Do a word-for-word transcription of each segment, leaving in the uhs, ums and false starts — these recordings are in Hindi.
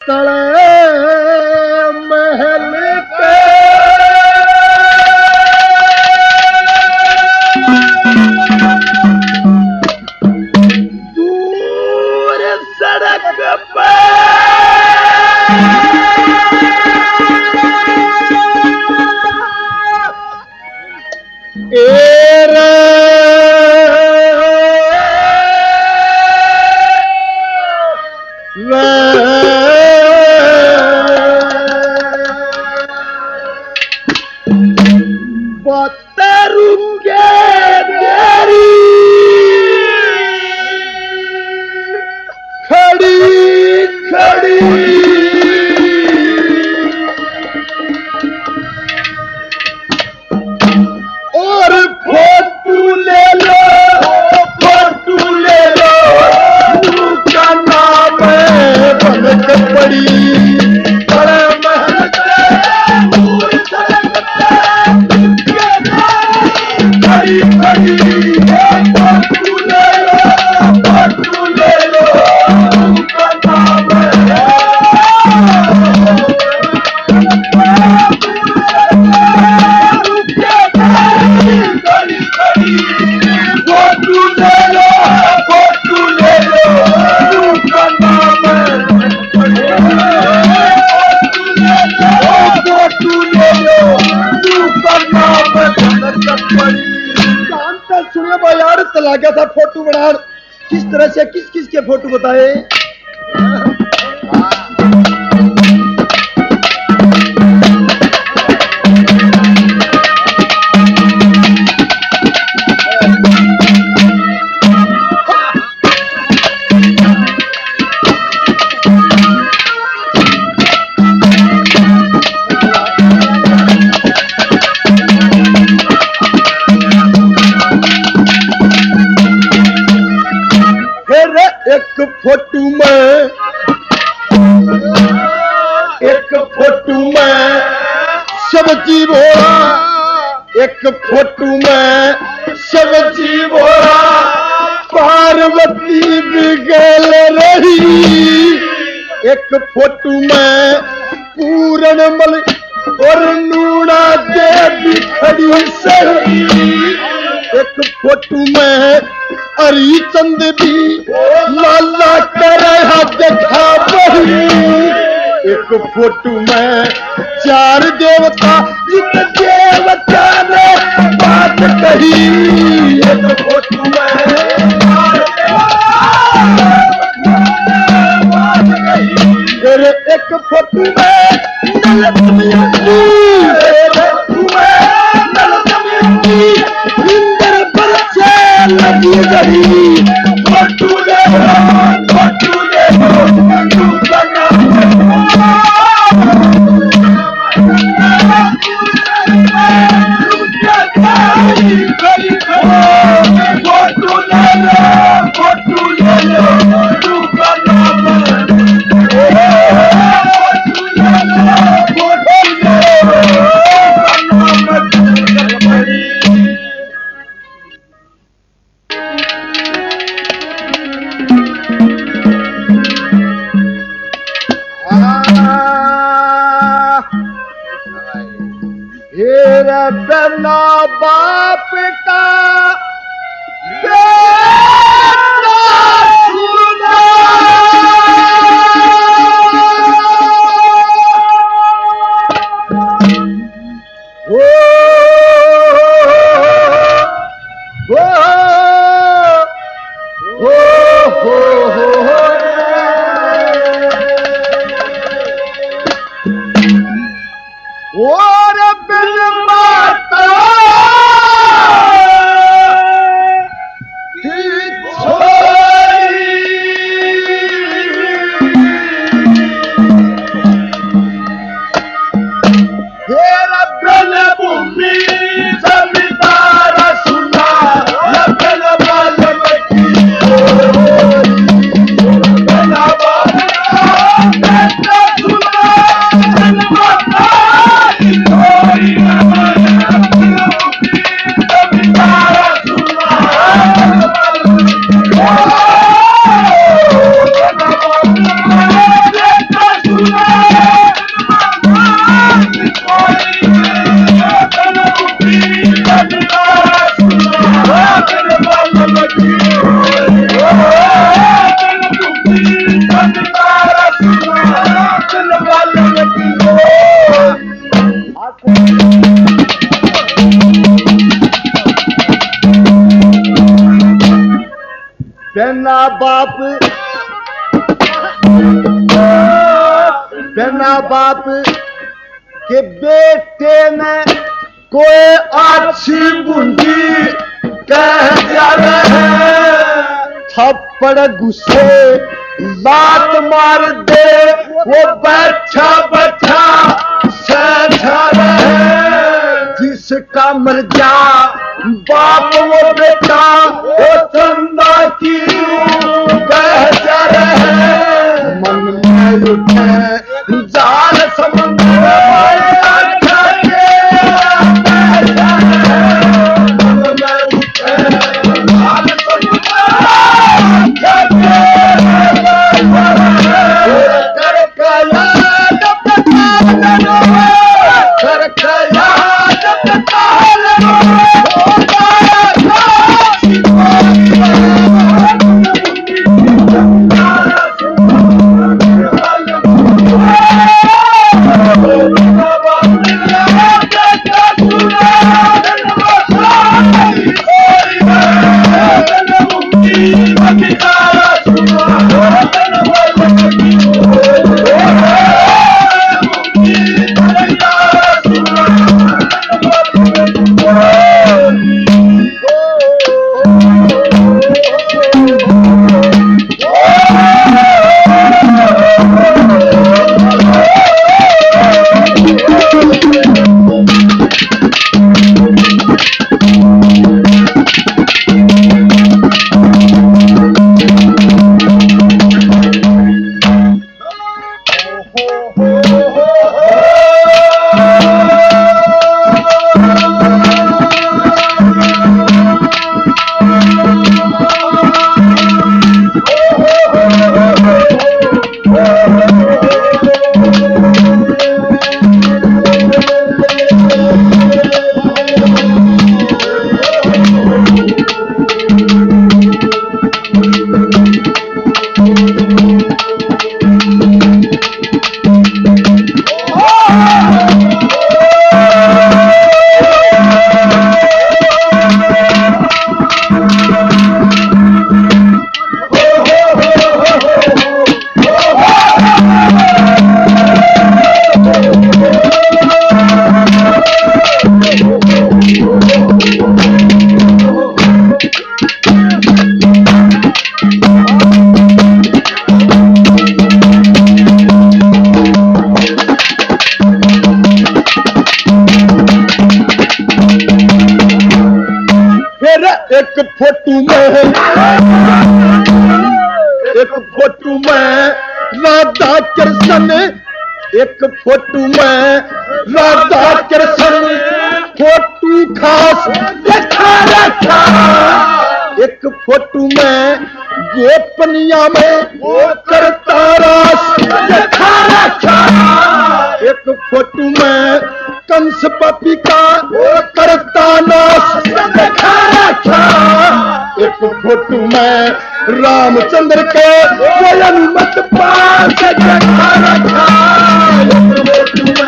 तले महल के दूर सड़क पे एरे बतरूंगे तेरी खड़ी खड़ी और फोटू ले लो फोटू ले लो का नाम बनक पड़ी बड़े महल दूर सड़क खड़ी खड़ी फोटू ले लो फोटू ले लो का नाम सुनिए भाई यार चला गया था फोटो बना किस तरह से किस किस के फोटो बताए। एक फोटो में एक फोटो में सब्जी बोरा एक फोटो में सब्जी बोरा पार्वती बिगल रही एक फोटो में पूरणमल और नूना देवी खड़ी सही एक फोटो में हरिचंद भी लाला कर देखा बही एक फोटो में चार देवता इन देवता ने बात कही एक फोटो में फिर एक फोटो में नल दमयंती इंद्र पर से लगी गई फोटो ले फोटो ले फोटो बना फोटो ले फोटो ले फोटो बना बिना बाप का बेटा सुना हो हो हो हो और बिन माता छोड़ बिना बाप बिना बाप के बेटे ने कोई अच्छी बूंदी कह जा रहे थप्पड़ गुस्से बात मार दे वो बैठा बैठा सहजा रहे जिसका मर जा बाप वो बेटा वो चंदा की कह जा रहे मन में उठे जाल समुद्र एक फोटो में एक फोटो में राधा कृष्ण एक फोटो में राधा कृष्ण फोटो खास दिखा रखा एक फोटो में गोपनिया में करता रास दिखा रखा एक फोटो में कंस पपी का करता नाश दिखा रखा एक फोटो में रामचंद्र के वयन मत पास दिखा रखा एक फोटो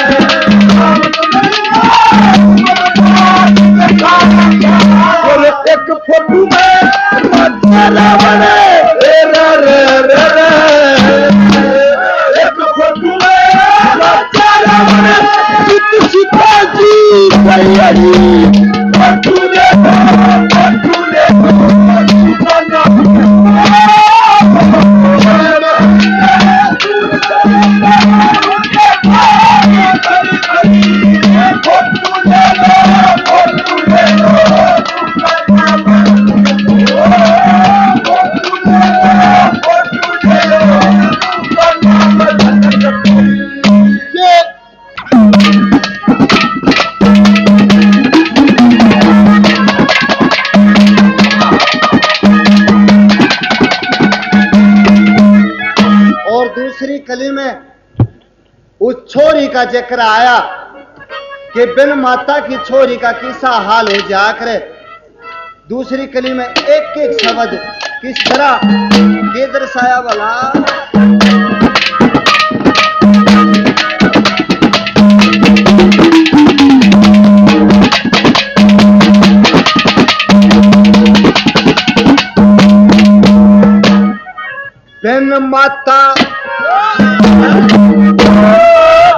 में और एक फोटो में रावण रे रे रे एक फोटो में रावण सीता जी भैयाजी पटूले पटूले कली में उस छोरी का जिक्र आया कि बिन माता की छोरी का किसा हाल हो जा करे। दूसरी कली में एक एक शब्द किस तरह के दर्शाया वाला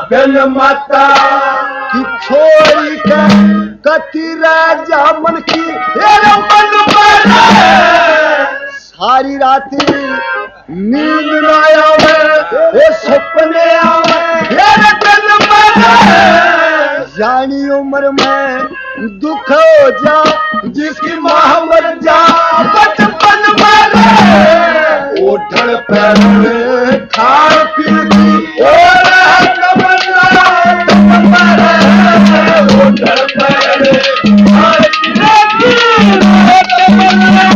बिन माता की छोरी का कति राजा मन की तेरा मन मारा सारी रात नींद न आवे वो सपने आवे तेरा बिन मारा जानी उम्र में दुख हो जा जिसकी माँ मर जा बचपन मारे ओढ़ पैर में खाए पी की और तमन्ना मारे ओढ़ पैर में खाए पी की तमन्ना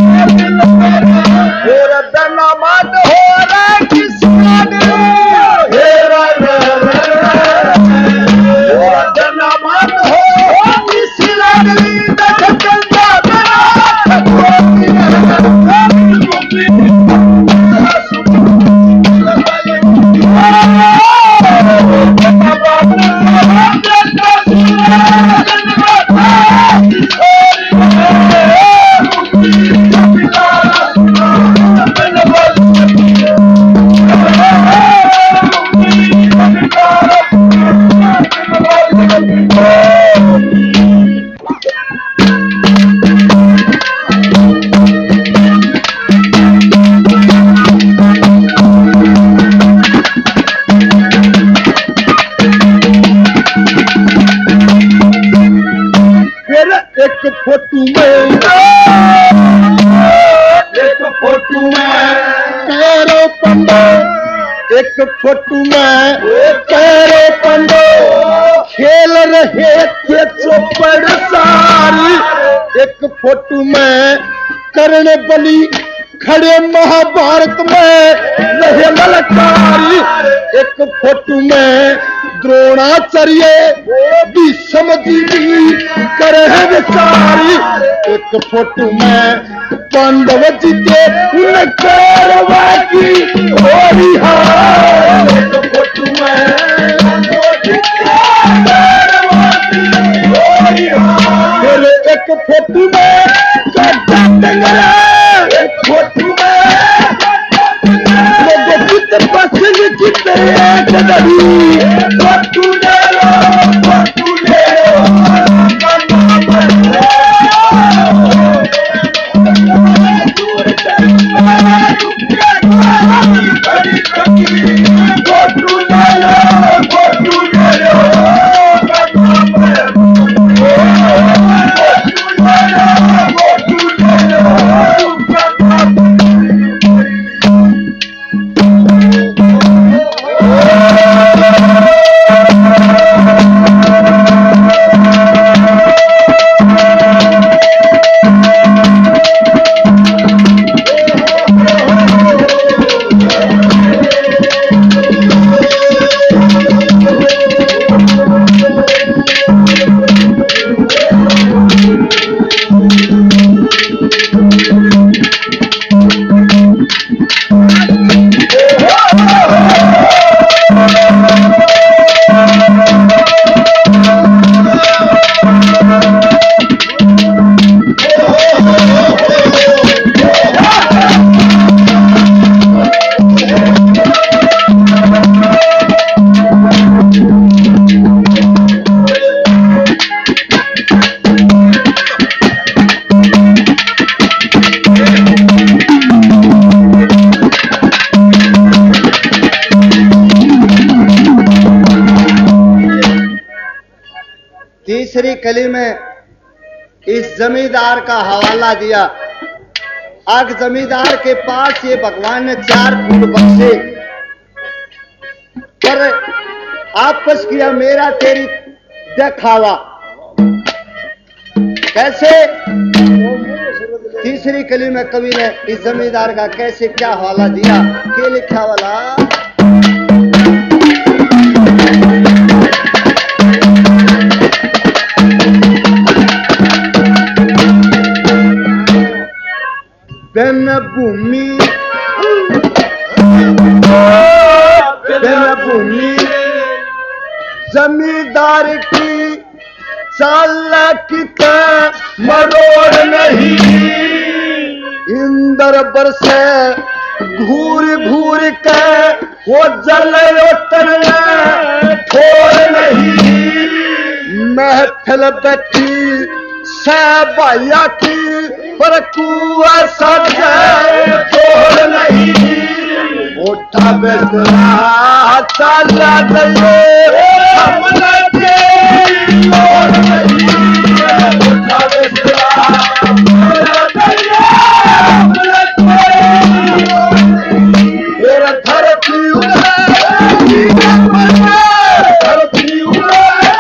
और दनामाद हो रहा किसान हेरा और दनामाद हो किसी लागली दखल फोटू में एक फोटू में कैरो पंडो एक फोटू में कैरो पंडो खेल रहे थे चौपड़ सारी एक फोटू में कर्ण बलि खड़े महाभारत में रहे ललकारी एक फोटू में द्रोणाचार्य भीष्म जी करे विचारी एक फोटू में पांडव जी के उन कौरवा की होरी हार एक फोटू में फिर एक फोटू में गड्ढा टंगरा एक फोटू में लोगों कितने पसंद कितने एक नहीं फोटू ले लो फोटू ले तीसरी कली में इस जमींदार का हवाला दिया। आग जमींदार के पास ये भगवान ने चार फूल बख्शे, पर आपस किया मेरा तेरी दिखावा। कैसे? तीसरी कली में कवि ने इस जमींदार का कैसे क्या हवाला दिया, के लिखा वाला बिन भूमि बिन भूमि जमींदार की चालाकी का मरोड़ नहीं इंदर बरसे घूर घूर के वो जल उतरना थोड़ बैठल बैठी सहबाइया की पर कुआ सके छोड़ नहीं उठा बेसरा चला दे हम लगे छोड़ नहीं उठा बेसरा चला दे हम लगे मेरा धरती उड़े धरती उड़े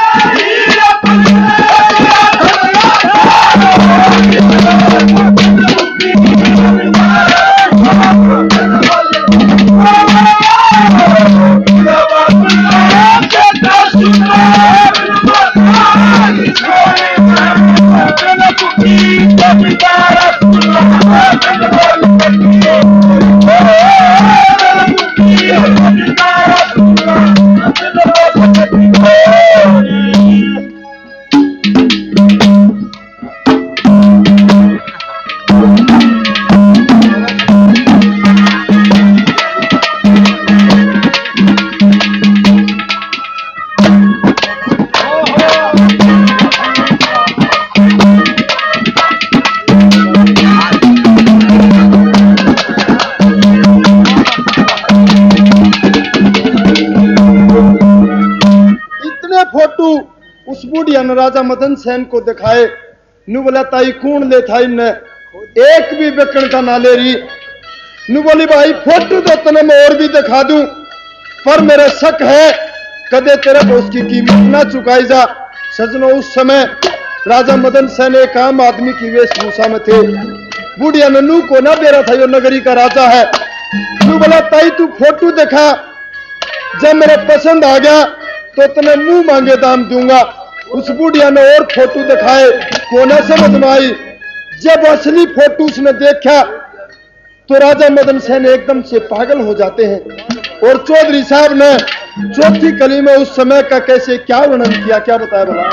उस बुढ़िया ने राजा मदन सेन को दिखाए। नु बोला ताई कौन ले था इनने एक भी बेकन का ना ले रही। नु बोली भाई फोटो तो तने मैं और भी दिखा दूं पर मेरा शक है कदे तेरे को उसकी कीमत ना चुकाई जा। सजनों उस समय राजा मदन सेन एक आम आदमी की वेशभूषा में थे। बुढ़िया ने नू को ना दे रहा था यो नगरी का राजा है। नू बोला ताई तू फोटो दिखा, जब मेरे पसंद आ गया तो तने मुंह मांगे दाम दूंगा। उस बुढ़िया ने और फोटो दिखाए, कोना समझ में आई। जब असली फोटो उसने देखा तो राजा मदन सेन एकदम से पागल हो जाते हैं। और चौधरी साहब ने चौथी कली में उस समय का कैसे क्या वर्णन किया, क्या बताया बोला।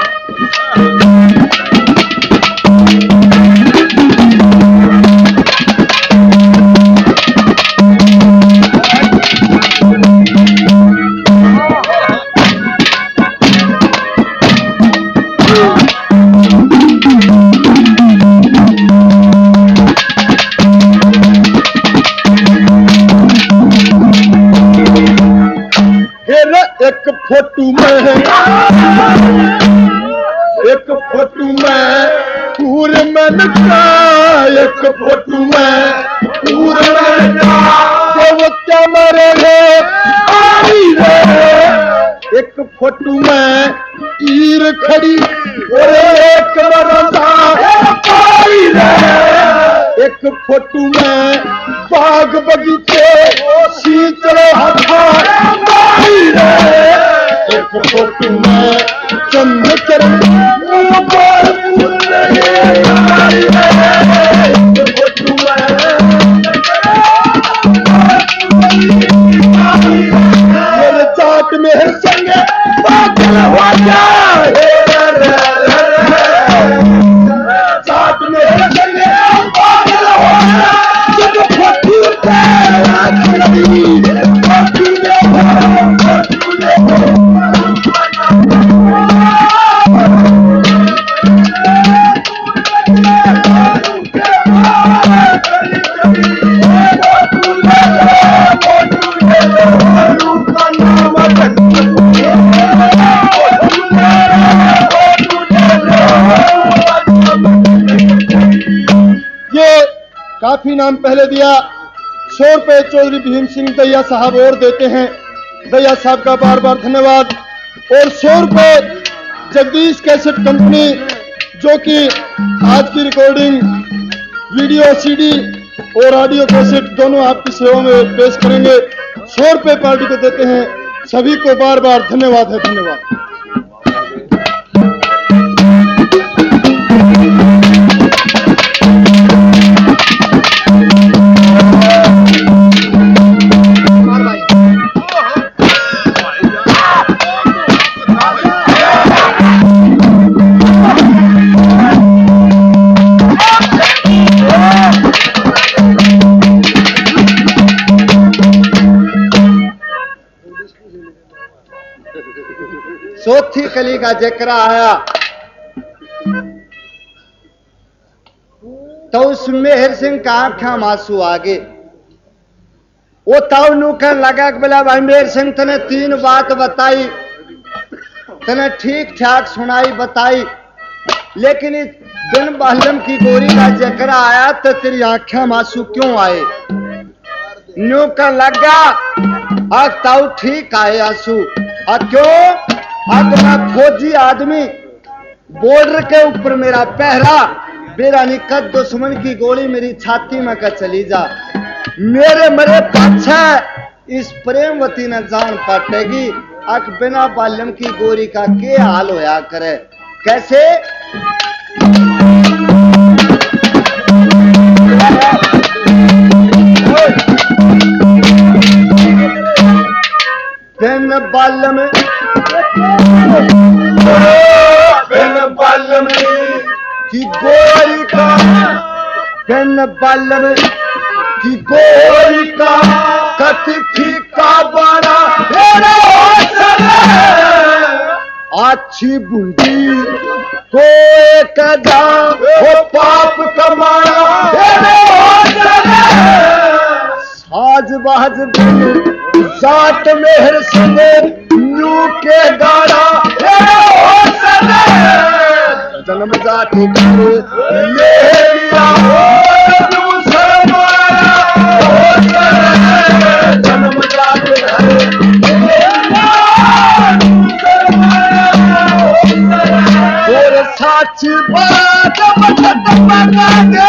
एक फोटो में एक फोटो में पूरे मन का, एक फोटो में पूरे मन का तो क्या मरे रे आई रे। एक फोटो में ईर खड़ी और एक रजा आई रे। एक फोटो में बाग बगीचे शीतल हथा आई रे। एक फोटो में चंद चरण गोपाल आई रे। एक फोटो मेरे जाट में है संगे पागल हो जाए। जाट में है संगे पागल हो जाए। जब फोटो काफी नाम पहले दिया। सौ रुपए चौधरी भीम सिंह दैया साहब और देते हैं, दैया साहब का बार बार धन्यवाद। और सौ रुपए जगदीश कैसेट कंपनी जो कि आज की रिकॉर्डिंग वीडियो सीडी और ऑडियो कैसेट दोनों आपकी सेवा में पेश करेंगे। सौ रुपए पार्टी को देते हैं। सभी को बार बार धन्यवाद है, धन्यवाद। चौथी कली का जिक्र आया उस मेहर सिंह का आंखा मासू आगे वो ताऊ नू कहने लगा कि बोला भाई मेहर सिंह तने तीन बात बताई, तने ठीक ठाक सुनाई बताई, लेकिन इस बिन बालम की गोरी का जिक्र आया तो तेरी आंखें मासू क्यों आए? न्यू कर लगा आज ताऊ ठीक आए आंसू। आ क्यों? आज मैं फौजी आदमी, बॉर्डर के ऊपर मेरा पहरा, मेरा निकट दुश्मन की गोली मेरी छाती में का चली जा, मेरे मरे पाछे इस प्रेमवती ने जान पाटेगी। अक बिना बालम की गोरी का के हाल होया करे? कैसे? बिन बालम बिन बालम की गोरी का, बिन बालम की गोरी का कति फीका बना अच्छी बूंदी को एक वो पाप कमाना साज बाज जात मेहर सिंह न्यू के गाड़ा जन्म जात ले लिया जन्म जात और साच बात बता